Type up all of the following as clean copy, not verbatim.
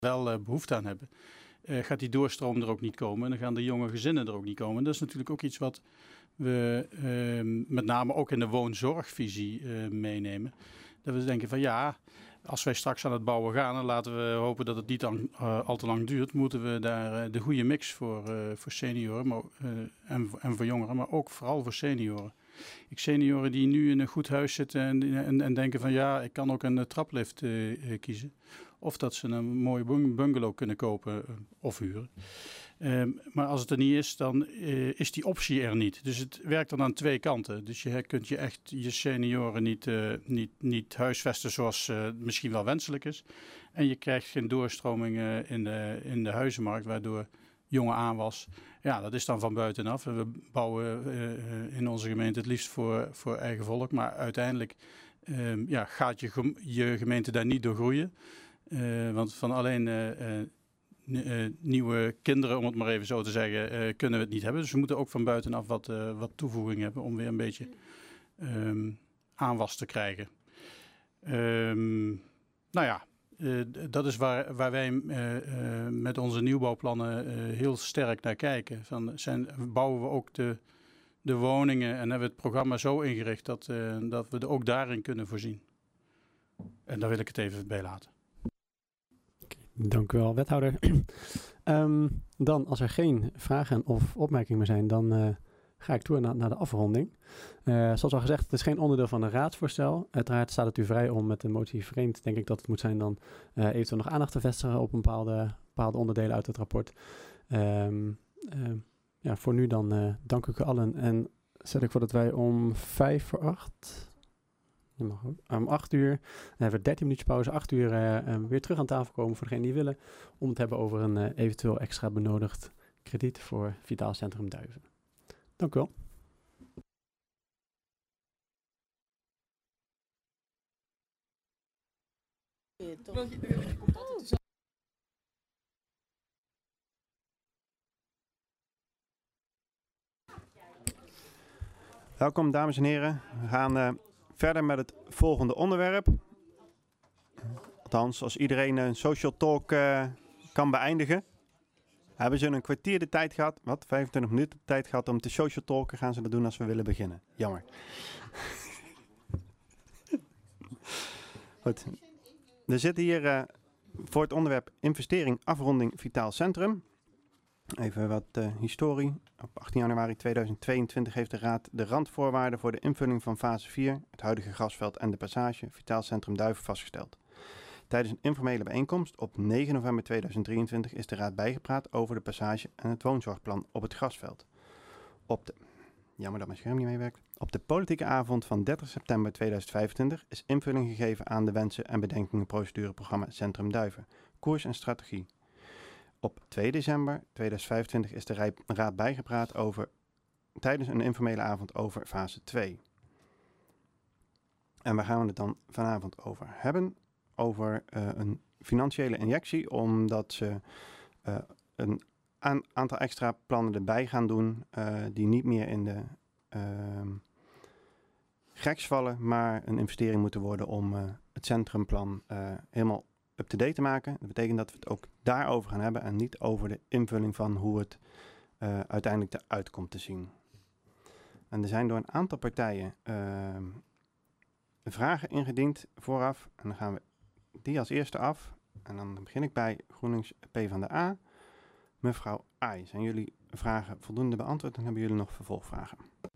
wel behoefte aan hebben, gaat die doorstroom er ook niet komen. En dan gaan de jonge gezinnen er ook niet komen. En dat is natuurlijk ook iets wat we met name ook in de woonzorgvisie meenemen. Dat we denken van ja, als wij straks aan het bouwen gaan en laten we hopen dat het niet al te lang duurt, moeten we daar de goede mix voor senioren en voor jongeren, maar ook vooral voor senioren. Senioren die nu in een goed huis zitten en denken van ja, ik kan ook een traplift kiezen. Of dat ze een mooie bungalow kunnen kopen of huren. Maar als het er niet is, dan is die optie er niet. Dus het werkt dan aan twee kanten. Dus je kunt je senioren niet huisvesten zoals misschien wel wenselijk is. En je krijgt geen doorstroming in de huizenmarkt, waardoor jonge aanwas. Ja, dat is dan van buitenaf. We bouwen in onze gemeente het liefst voor eigen volk. Maar uiteindelijk gaat je gemeente daar niet door groeien. Want van alleen nieuwe kinderen, om het maar even zo te zeggen, kunnen we het niet hebben. Dus we moeten ook van buitenaf wat toevoeging hebben om weer een beetje aanwas te krijgen. Dat is waar wij met onze nieuwbouwplannen heel sterk naar kijken. Bouwen we ook de woningen en hebben we het programma zo ingericht dat we er ook daarin kunnen voorzien. En daar wil ik het even bij laten. Dank u wel, wethouder. Dan, als er geen vragen of opmerkingen meer zijn, dan ga ik door naar de afronding. Zoals al gezegd, het is geen onderdeel van een raadsvoorstel. Uiteraard staat het u vrij om met een motie vreemd, denk ik dat het moet zijn, dan eventueel nog aandacht te vestigen op een bepaalde onderdelen uit het rapport. Voor nu dan dank ik u allen en stel ik voor dat wij om 7:55... Om 8 uur, dan hebben we 13 minuutjes pauze, 8 uur weer terug aan tafel komen voor degenen die willen, om het te hebben over een eventueel extra benodigd krediet voor Vitaal Centrum Duiven. Dank u wel. Welkom dames en heren. We gaan verder met het volgende onderwerp. Althans, als iedereen een social talk kan beëindigen. Hebben ze een kwartier de tijd gehad, 25 minuten de tijd gehad om te social talken, gaan ze dat doen als we willen beginnen. Jammer. Goed. We zitten hier voor het onderwerp investering, afronding, Vitaal Centrum. Even wat historie. Op 18 januari 2022 heeft de Raad de randvoorwaarden voor de invulling van fase 4, het huidige grasveld en de passage, Vitaal Centrum Duiven, vastgesteld. Tijdens een informele bijeenkomst op 9 november 2023 is de Raad bijgepraat over de passage en het woonzorgplan op het grasveld. Jammer dat mijn scherm niet meewerkt. Op de politieke avond van 30 september 2025 is invulling gegeven aan de wensen en bedenkingen procedureprogramma Centrum Duiven, koers en strategie. Op 2 december 2025 is de Raad bijgepraat tijdens een informele avond over fase 2. En waar gaan we het dan vanavond over hebben? Over een financiële injectie, omdat ze een aantal extra plannen erbij gaan doen die niet meer in de geks vallen, maar een investering moeten worden om het centrumplan helemaal up-to-date te maken. Dat betekent dat we het ook daarover gaan hebben en niet over de invulling van hoe het uiteindelijk eruit komt te zien. En er zijn door een aantal partijen vragen ingediend vooraf. En dan gaan we die als eerste af. En dan begin ik bij GroenLinks PvdA. Mevrouw Ai, zijn jullie vragen voldoende beantwoord en hebben jullie nog vervolgvragen?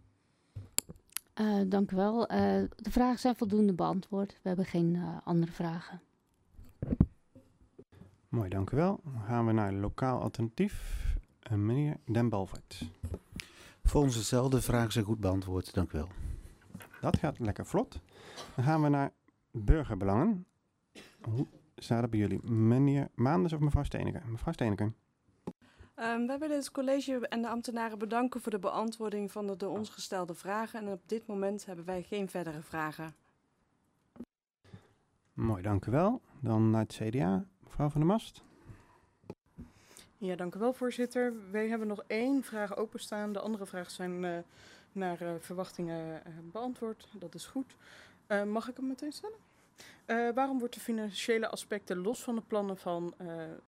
Dank u wel. De vragen zijn voldoende beantwoord. We hebben geen andere vragen. Mooi, dank u wel. Dan gaan we naar lokaal alternatief. Meneer Den Balvoort. Volgens hetzelfde vragen zijn goed beantwoord. Dank u wel. Dat gaat lekker vlot. Dan gaan we naar burgerbelangen. Hoe staat het bij jullie? Meneer Maanders of mevrouw Steeneke? Mevrouw Steeneke. Wij willen het college en de ambtenaren bedanken voor de beantwoording van de door ons gestelde vragen. En op dit moment hebben wij geen verdere vragen. Mooi, dank u wel. Dan naar het CDA. Mevrouw van der Mast. Ja, dank u wel, voorzitter. Wij hebben nog 1 vraag openstaan. De andere vragen zijn naar verwachtingen beantwoord. Dat is goed. Mag ik hem meteen stellen? Waarom wordt de financiële aspecten los van de plannen van